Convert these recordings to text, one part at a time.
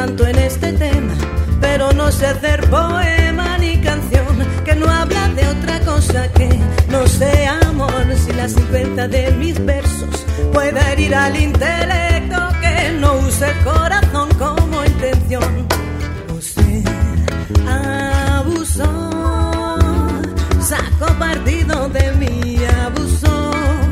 tanto en este tema, pero no sé hacer poema ni canción que no habla de otra cosa que no sea amor. Si la simpleza de mis versos puede herir al intelecto, que no use el corazón como intención. Usted abusó, sacó partido de mí, abusó,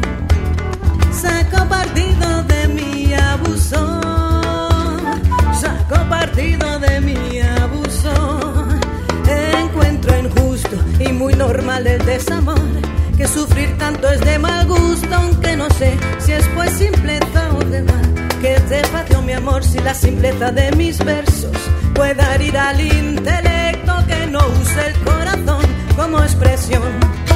sacó partido de mí, abusó, sacó partido de mí, abusó. Encuentro injusto y muy normal el desamor, que sufrir tanto es de mal gusto, aunque no sé si es pues simpleza o de mal. Que despacio mi amor si la simpleza de mis versos puede herir al intelecto, que no use el corazón como expresión.